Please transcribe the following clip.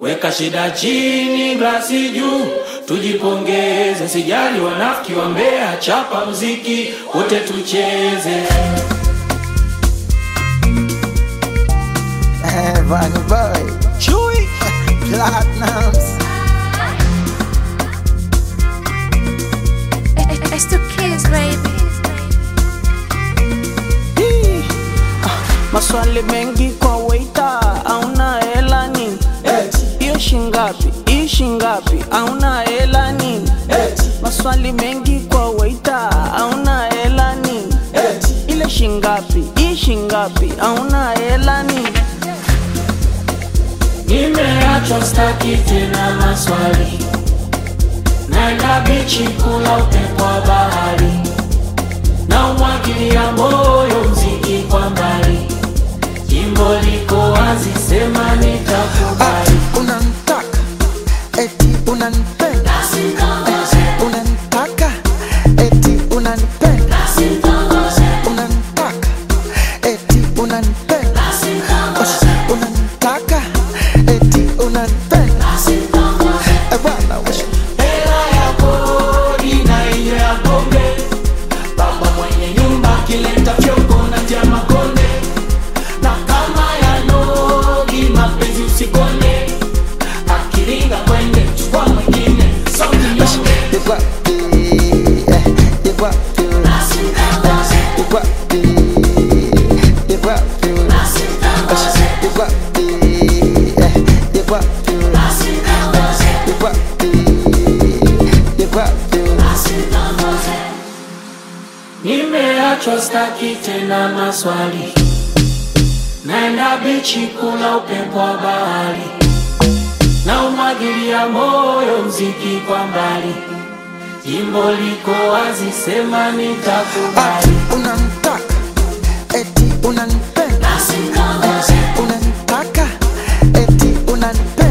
Weka shida chini, glasi juu, tujipongeze, sijali wanafiki wa Mbeya, chapa muziki wote tucheze. Vanny Boy, Chewy, Platinums. It's the kids, baby. Maswali mengi kwa waiter, hauna hela nini? Hiyo shingapi? Hii shingapi? Hauna hela nini? Maswali mengi kwa waiter, hauna hela nini? Ile shingapi? Hii shingapi? Hauna hela nini? Nimeachwa staki tena maswali, naenda bichi kula upepo wa bahari, na umwagilia moyo mziki kwa mbali, jimbo liko wazi, sema nitakubali. Unanitaka, eti unanipenda. Unanitaka, eti unanipenda. Unanitaka, eti unanipenda. Unanitaka, eti unanipenda. Bwana wewe. Hela ya kodi na hiyo ya pombe, baba mwenye nyumba kileta fyongo na tia makonde, na kama ya nogi mapenzi usikone, akiringa kwende chukua mwingine sauti nyonge. Nimeachwa staki tena maswali, naenda bichi kula upepo wa bahari, na umwagilia moyo mziki kwa mbali, jimbo liko wazi, sema nitakubali. Unanitaka, eti unanipenda. Unanitaka, eti unanipenda.